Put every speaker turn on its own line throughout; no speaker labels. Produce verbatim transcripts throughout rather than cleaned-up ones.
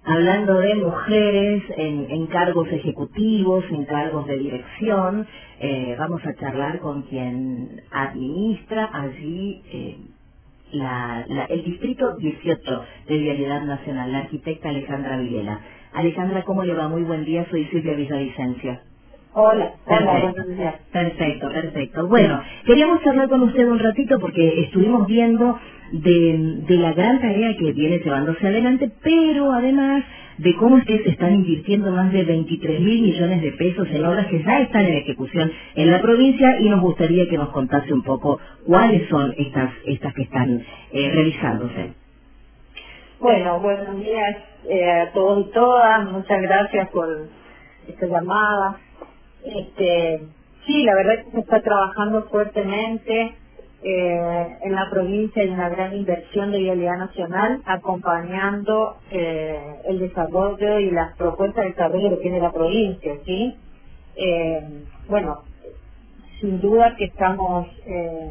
hablando de mujeres en, en cargos ejecutivos, en cargos de dirección. Eh, vamos a charlar con quien administra allí eh, la, la, el distrito dieciocho de Vialidad Nacional, la arquitecta Alejandra Vilela. Alejandra, ¿cómo le va? Muy buen día, soy Silvia Villavicencio.
Hola,
Perfecto,
hola, buenos días.
perfecto, perfecto. Bueno, queríamos charlar con usted un ratito porque estuvimos viendo de, de la gran tarea que viene llevándose adelante, pero además de cómo es que se están invirtiendo más de veintitrés mil millones de pesos en obras que ya están en ejecución en la provincia, y nos gustaría que nos contase un poco cuáles son estas estas que están eh, realizándose.
Bueno, buenos días eh, a todos y todas. Muchas gracias por esta llamada. Este, sí, la verdad es que se está trabajando fuertemente. Eh, en la provincia hay una gran inversión de vialidad nacional acompañando eh, el desarrollo y las propuestas de desarrollo que tiene la provincia, ¿sí? Eh, bueno, sin duda que estamos, eh,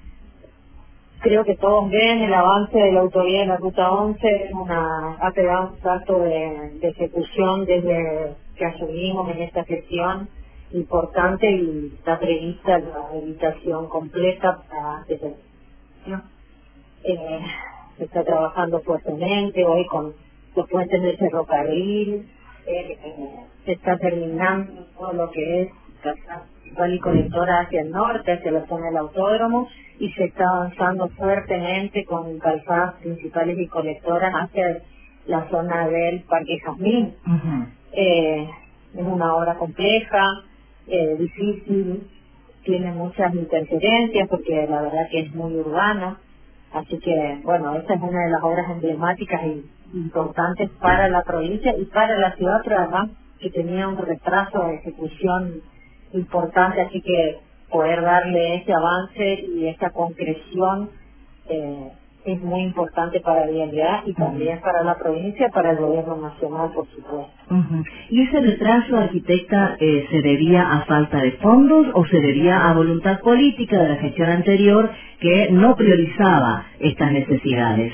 creo que todos ven el avance de la autovía de la Ruta once, es una, ha pegado un salto de, de ejecución desde que asumimos en esta gestión importante, y está prevista la habilitación completa para desde el inicio. Eh, se está trabajando fuertemente hoy con los puentes del ferrocarril, eh, eh, se está terminando todo lo que es calzada principal y colectora hacia el norte, hacia la zona del autódromo, y se está avanzando fuertemente con calzadas principales y colectoras hacia la zona del Parque Jazmín.
Uh-huh.
eh, es una obra compleja, eh, difícil, tiene muchas interferencias porque la verdad que es muy urbana, así que bueno, esta es una de las obras emblemáticas y importantes para la provincia y para la ciudad, pero además que tenía un retraso de ejecución importante, así que poder darle ese avance y esta concreción eh, es muy importante para la vialidad y también para la provincia, para el gobierno nacional, por supuesto.
Uh-huh. ¿Y ese retraso, arquitecta, eh, se debía a falta de fondos o se debía a voluntad política de la gestión anterior que no priorizaba estas necesidades?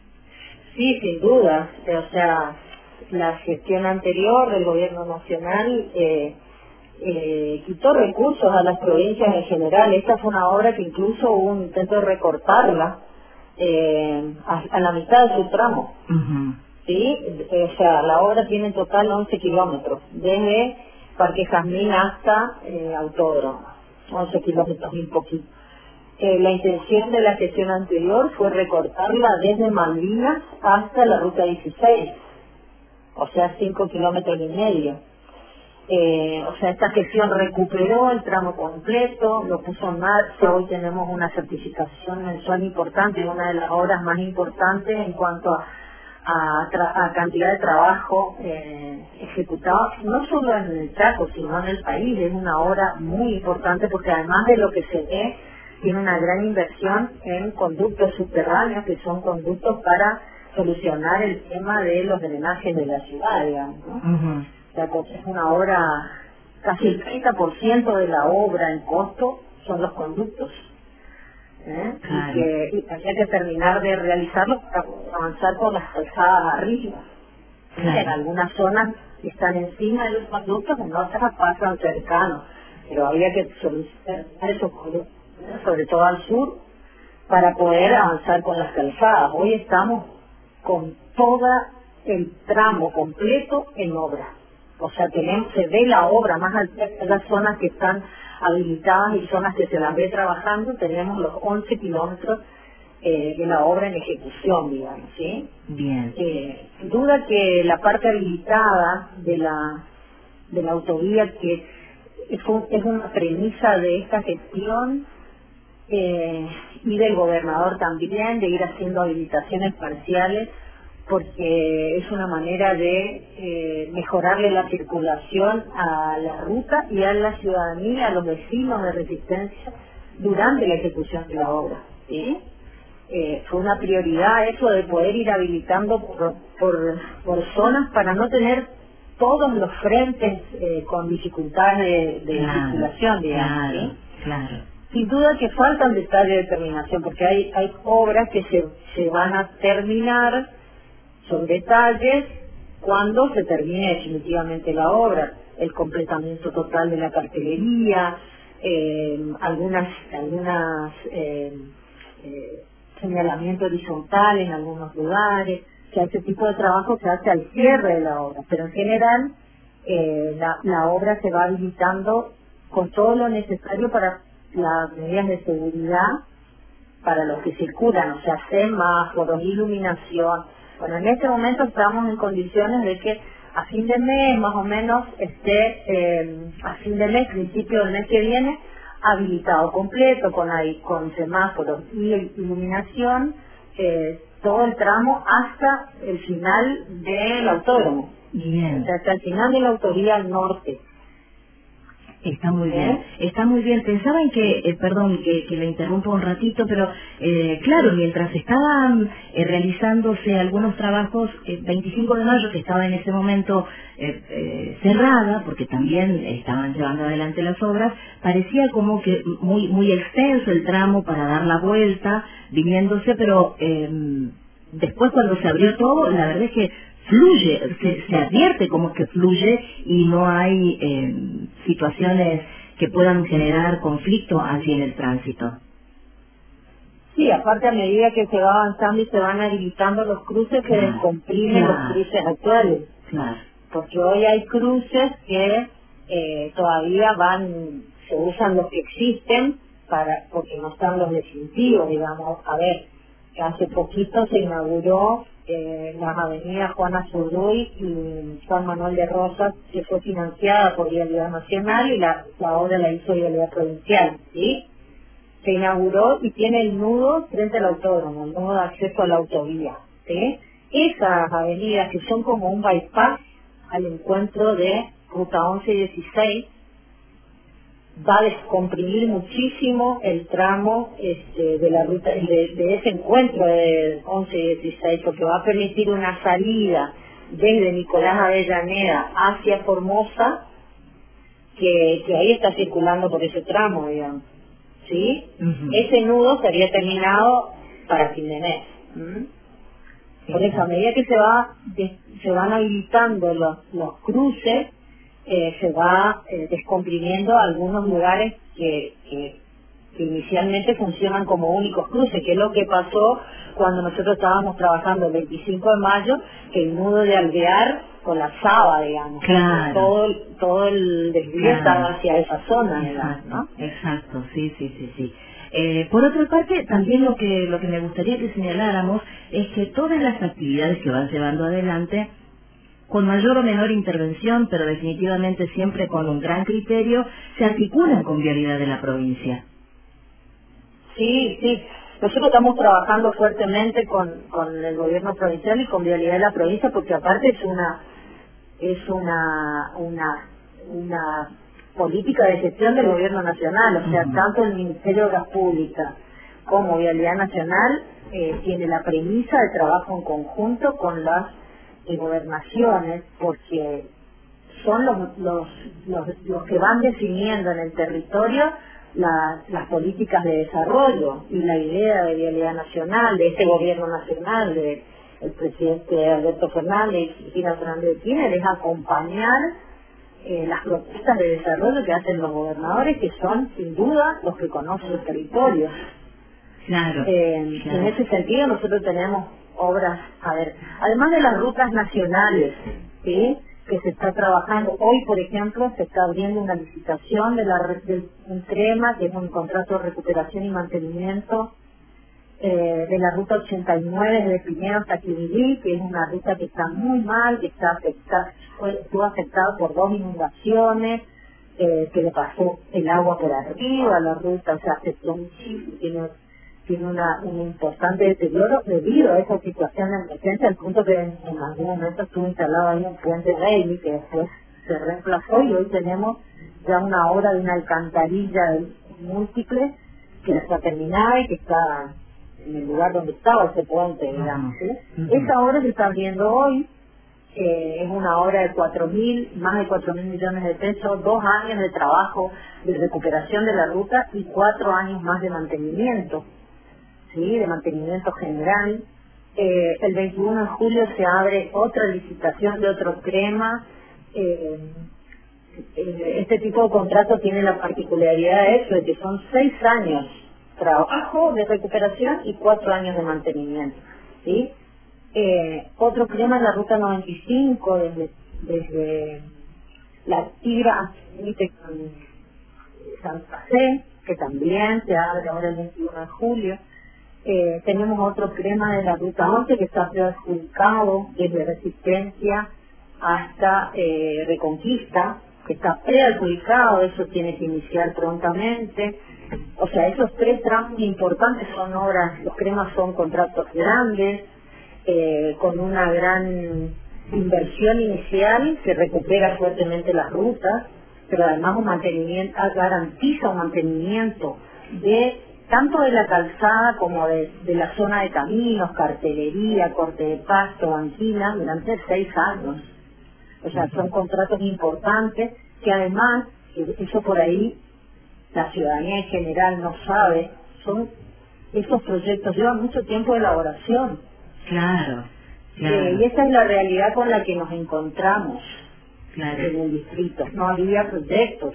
Sí, sin duda. O sea, la gestión anterior del gobierno nacional eh, eh, quitó recursos a las provincias en general. Esta fue una obra que incluso hubo un intento de recortarla eh, a, a la mitad de su tramo.
Uh-huh.
¿Sí? O sea, la obra tiene en total once kilómetros, desde Parque Jazmín hasta eh, Autódromo, once kilómetros y un poquito. Eh, la intención de la gestión anterior fue recortarla desde Malvinas hasta la Ruta dieciséis, o sea, cinco kilómetros y medio. Eh, o sea, esta gestión recuperó el tramo completo, lo puso en marcha. Hoy tenemos una certificación mensual importante, una de las obras más importantes en cuanto a A, a cantidad de trabajo eh, ejecutado, no solo en el Chaco, sino en el país. Es una obra muy importante porque además de lo que se ve, tiene una gran inversión en conductos subterráneos, que son conductos para solucionar el tema de los drenajes de la ciudad, digamos, ¿no?
Uh-huh.
O sea, es una obra, casi el treinta por ciento de la obra en costo son los conductos. ¿Eh?
Claro.
Y que y había que terminar de realizarlo para avanzar por las calzadas arriba.
Claro.
En algunas zonas están encima de los conductos, en otras pasan cercanos, pero había que solucionar esos conductos, sobre todo al sur, para poder avanzar con las calzadas. Hoy estamos con todo el tramo completo en obra. O sea, tenemos, se ve la obra más allá de las zonas que están habilitadas y zonas que se las ve trabajando. Tenemos los once kilómetros eh, de la obra en ejecución, digamos, ¿sí?
Bien.
Eh, sin duda que la parte habilitada de la de la autovía, que es, un, es una premisa de esta gestión eh, y del gobernador también, de ir haciendo habilitaciones parciales, porque es una manera de eh, mejorarle la circulación a la ruta y a la ciudadanía, a los vecinos de Resistencia durante la ejecución de la obra, ¿sí? Eh, fue una prioridad eso de poder ir habilitando por, por, por zonas para no tener todos los frentes eh, con dificultades de, de
Claro,
circulación, digamos,
claro,
¿sí?
claro.
Sin duda que faltan detalles de terminación, porque hay, hay obras que se, se van a terminar, son detalles cuando se termine definitivamente la obra, el completamiento total de la cartelería, eh, algunas algunas eh, eh, señalamiento horizontal en algunos lugares, que ese tipo de trabajo se hace al cierre de la obra, pero en general eh, la, la obra se va habilitando con todo lo necesario para las medidas de seguridad para los que circulan, o sea, semáforos, iluminación. Bueno, en este momento estamos en condiciones de que a fin de mes, más o menos, esté, eh, a fin de mes, principio del mes que viene, habilitado completo, con, ahí, con semáforos y iluminación, eh, todo el tramo hasta el final del autódromo.
Bien.
O sea, hasta el final de la autovía al norte.
Está muy bien, está muy bien. Pensaba en que, eh, perdón, que, que le interrumpo un ratito, pero eh, claro, mientras estaban eh, realizándose algunos trabajos, eh, veinticinco de mayo, que estaba en ese momento eh, eh, cerrada, porque también estaban llevando adelante las obras, parecía como que muy muy extenso el tramo para dar la vuelta, viniéndose, pero eh, después cuando se abrió todo, la verdad es que fluye, se, se advierte como que fluye y no hay eh, situaciones que puedan generar conflicto allí en el tránsito.
Sí, aparte a medida que se va avanzando y se van habilitando los cruces, se descomprimen
claro,
los cruces actuales.
Claro.
Porque hoy hay cruces que eh, todavía van, se usan los que existen, para porque no están los definitivos, digamos. A ver, hace poquito se inauguró eh, las avenidas Juan Azurduy y Juan Manuel de Rosas, que fue financiada por Vialidad Nacional y la, la obra la hizo Vialidad Provincial, ¿sí? Se inauguró y tiene el nudo frente al autódromo, el nudo de acceso a la autovía, ¿sí? Esas avenidas que son como un bypass al encuentro de Ruta once y dieciséis, va a descomprimir muchísimo el tramo este, de la ruta de, de ese encuentro de once y dieciséis, porque va a permitir una salida desde Nicolás Avellaneda hacia Formosa, que, que ahí está circulando por ese tramo, digamos, ¿sí? Uh-huh. Ese nudo sería terminado para fin de mes. ¿Mm? Por eso, a medida que se va de, se van habilitando los, los cruces, Eh, se va eh, descomprimiendo algunos lugares que, que, que inicialmente funcionan como únicos cruces, que es lo que pasó cuando nosotros estábamos trabajando el veinticinco de mayo, que el nudo de Alvear colapsaba, digamos.
Claro.
Todo, todo el desvío claro. estaba hacia esa zona, digamos,
exacto,
¿no?
Exacto, sí, sí, sí, sí. Eh, por otra parte, también lo que, lo que me gustaría que señaláramos es que todas las actividades que van llevando adelante, con mayor o menor intervención, pero definitivamente siempre con un gran criterio, se articulan con Vialidad de la provincia.
Sí, sí. Nosotros estamos trabajando fuertemente con, con el gobierno provincial y con Vialidad de la provincia, porque aparte es una es una una una política de gestión del gobierno nacional, o sea, uh-huh. tanto el Ministerio de Obras Públicas como Vialidad Nacional eh, tiene la premisa de trabajo en conjunto con las de gobernaciones, porque son los, los, los, los que van definiendo en el territorio la, las políticas de desarrollo y la idea de Vialidad Nacional, de este gobierno nacional, de el presidente Alberto Fernández y Cristina Fernández de Kirchner, es acompañar eh, las propuestas de desarrollo que hacen los gobernadores, que son sin duda los que conocen los territorios.
Claro,
eh,
claro.
En ese sentido nosotros tenemos obras, a ver, además de las rutas nacionales, ¿sí?, que se está trabajando. Hoy, por ejemplo, se está abriendo una licitación de, la, de un CREMA, que es un contrato de recuperación y mantenimiento eh, de la ruta ochenta y nueve desde Piñero hasta Quibillí, que es una ruta que está muy mal, que está afectada, fue, estuvo afectada por dos inundaciones, eh, que le pasó el agua por arriba a la ruta, o sea, afectó muchísimo, tiene tiene una, un importante deterioro debido a esa situación de emergencia, al punto que en, en algún momento estuvo instalado ahí un puente Reyli, que después se reemplazó, y hoy tenemos ya una obra de una alcantarilla múltiple que está terminada y que está en el lugar donde estaba ese puente, digamos, ¿sí? Uh-huh. Esa obra se está abriendo hoy, eh, es una obra de cuatro mil, más de cuatro mil millones de pesos, dos años de trabajo de recuperación de la ruta y cuatro años más de mantenimiento, ¿sí?, de mantenimiento general, Eh, el veintiuno de julio se abre otra licitación de otro crema. Eh, eh, este tipo de contrato tiene la particularidad de eso, de que son seis años trabajo de recuperación y cuatro años de mantenimiento, ¿sí? Eh, otro crema en la ruta noventa y cinco, desde, desde la Tigra hasta el límite con Santa Fe, que también se abre ahora el veintiuno de julio. Eh, tenemos otro crema de la ruta once que está preadjudicado desde Resistencia hasta eh, Reconquista, que está preadjudicado, eso tiene que iniciar prontamente. O sea, esos tres tramos importantes son obras, los cremas son contratos grandes, eh, con una gran inversión inicial que recupera fuertemente las rutas, pero además un mantenimiento, garantiza un mantenimiento de tanto de la calzada como de, de la zona de caminos, cartelería, corte de pasto, banquina, durante seis años. O sea, son contratos importantes que además, eso por ahí la ciudadanía en general no sabe, son esos proyectos llevan mucho tiempo de elaboración.
Claro, claro.
Eh, y esa es la realidad con la que nos encontramos,
claro,
en el distrito. No había proyectos.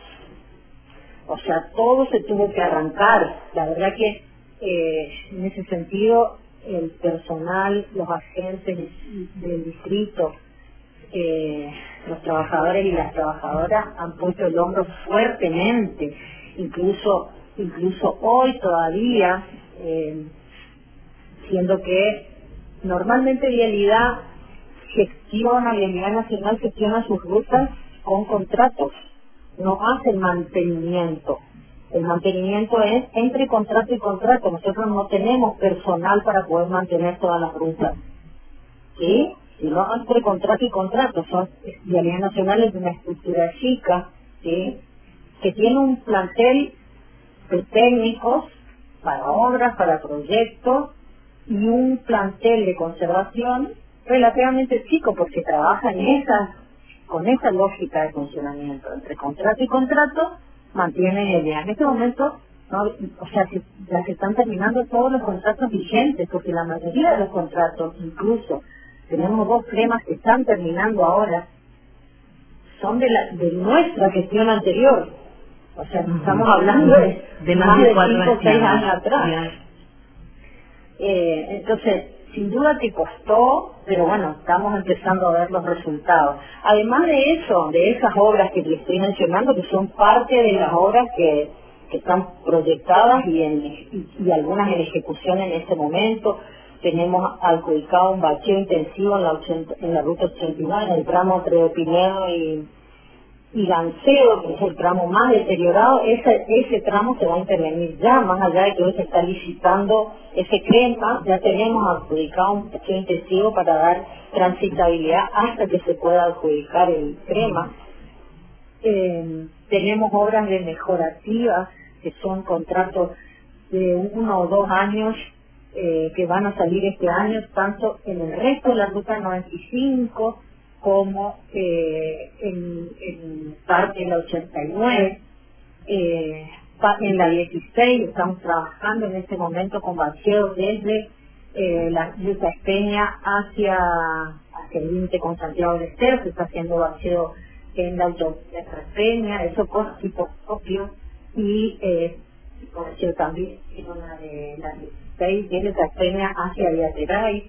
O sea, todo se tuvo que arrancar. La verdad que eh, en ese sentido el personal, los agentes del distrito, eh, los trabajadores y las trabajadoras han puesto el hombro fuertemente. Incluso, incluso hoy todavía, eh, siendo que normalmente Vialidad gestiona, Vialidad Nacional gestiona sus rutas con contratos. No hace el mantenimiento. El mantenimiento es entre contrato y contrato. Nosotros no tenemos personal para poder mantener todas las rutas. ¿Sí? Sino entre contrato y contrato. Son, Vialidad Nacional es una estructura chica, ¿sí? Que tiene un plantel de técnicos para obras, para proyectos, y un plantel de conservación relativamente chico, porque trabaja en esas con esa lógica de funcionamiento. Entre contrato y contrato mantienen el día. En este momento, no, o sea, se, ya se están terminando todos los contratos vigentes, porque la mayoría de los contratos, incluso tenemos dos cremas que están terminando ahora, son de, la, de nuestra gestión anterior. O sea, uh-huh. Estamos hablando de,
de más de cinco
o seis años atrás. Yeah. Eh, entonces, sin duda que costó, pero bueno, estamos empezando a ver los resultados. Además de eso, de esas obras que les estoy mencionando, que son parte de las obras que, que están proyectadas y, en, y, y algunas en ejecución en este momento, tenemos adjudicado un bacheo intensivo en la, ochenta, en la ruta ochenta y nueve, en el tramo entre Pinedo y, y Gancedo, que es el tramo más deteriorado. Ese, ese tramo se va a intervenir ya, más allá de que hoy se está licitando ese crema, ya tenemos adjudicado un bacheo intensivo para dar transitabilidad hasta que se pueda adjudicar el crema. Eh, tenemos obras de mejorativas, que son contratos de uno o dos años, eh, que van a salir este año, tanto en el resto de la ruta noventa y cinco, como eh, en, en parte de la ochenta y nueve, eh, en la dieciséis estamos trabajando en este momento con bacheo desde eh, la ruta Espeña hacia, hacia el límite con Santiago del Estero. Se está haciendo bacheo en la autovía Espeña, eso con tipo propio, y eh, bacheo también en una de la dieciséis desde la Espeña hacia Viateray.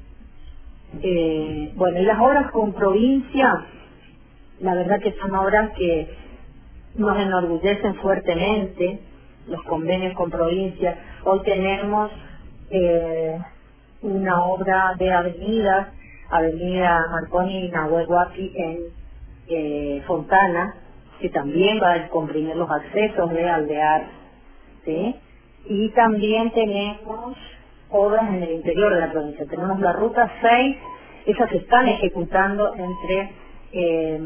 Eh, bueno, y las obras con provincia, la verdad que son obras que nos enorgullecen fuertemente, los convenios con provincia. Hoy tenemos eh, una obra de avenidas, Avenida Marconi y Nahuel Huapi en eh, Fontana, que también va a comprimir los accesos de Alvear, ¿sí? Y también tenemos obras en el interior de la provincia. Tenemos la ruta seis, esas se están ejecutando entre eh,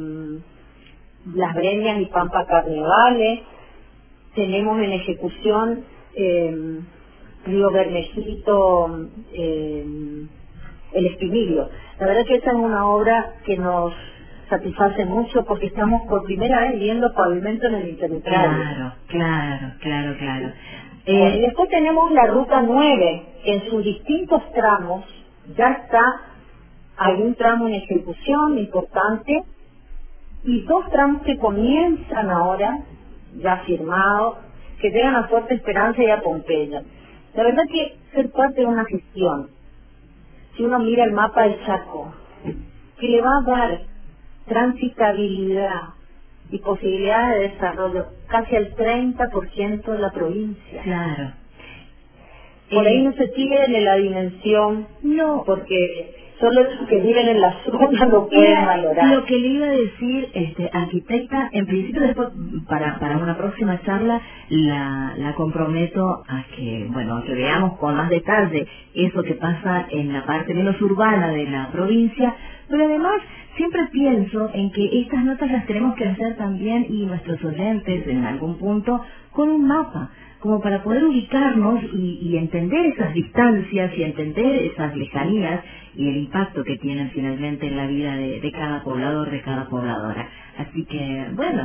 Las Breñas y Pampa Carnevales. Tenemos en ejecución eh, Río Bermejito, eh, El Espinillo. La verdad que esta es una obra que nos satisface mucho porque estamos por primera vez viendo pavimento en el intermedio.
Claro, claro, claro, claro.
Eh, y después tenemos la ruta nueve, que en sus distintos tramos ya está algún tramo en ejecución importante y dos tramos que comienzan ahora, ya firmados, que llegan a Fuerte Esperanza y a Pompeya. La verdad que ser parte de una gestión, si uno mira el mapa del Chaco, que le va a dar transitabilidad y posibilidades de desarrollo casi al treinta por ciento de la provincia.
Claro.
Por
Eh,
ahí no se tiene la dimensión,
no,
porque solo los que viven en la zona lo pueden
era
valorar.
lo que le iba a decir, este, arquitecta, en principio después, para, para una próxima charla, la, la comprometo a que, bueno, a que veamos con más detalle eso que pasa en la parte menos urbana de la provincia, pero además siempre pienso en que estas notas las tenemos que hacer también, y nuestros oyentes en algún punto, con un mapa, como para poder ubicarnos y, y entender esas distancias y entender esas lejanías y el impacto que tienen finalmente en la vida de, de cada poblador, de cada pobladora. Así que, bueno,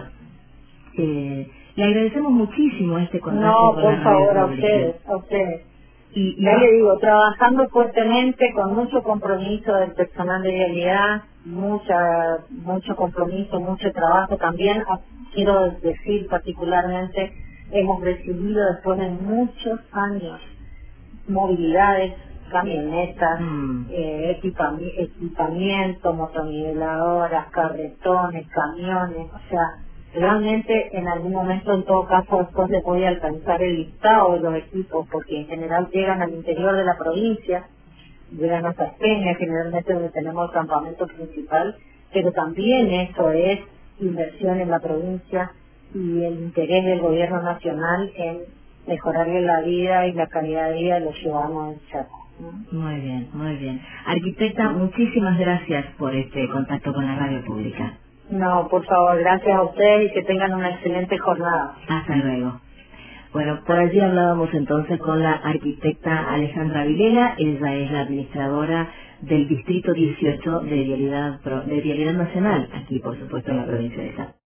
eh, le agradecemos muchísimo este contacto
No,
con
por
la radio
favor, a
pública.
ustedes, a ustedes.
Y, y
Ya
va-
le digo, trabajando fuertemente, con mucho compromiso del personal de vialidad, mucha, mucho compromiso, mucho trabajo también. Ah, quiero decir particularmente, hemos recibido después de muchos años movilidades, camionetas,
Mm.
eh, equipami- equipamiento, motoniveladoras, carretones, camiones, o sea, realmente en algún momento, en todo caso, después les voy a alcanzar el listado de los equipos, porque en general llegan al interior de la provincia, llegan a Las Peñas, generalmente donde tenemos el campamento principal, pero también eso es inversión en la provincia y el interés del gobierno nacional en mejorarle la vida y la calidad de vida de los ciudadanos del Chaco, ¿no?
Muy bien, muy bien. Arquitecta, muchísimas gracias por este contacto con la radio pública.
No, por favor, gracias a ustedes y que tengan una excelente jornada.
Hasta luego. Bueno, por allí hablábamos entonces con la arquitecta Alejandra Vilela. Ella es la administradora del Distrito dieciocho de Vialidad, Pro- de Vialidad Nacional, aquí por supuesto en la provincia de Salta.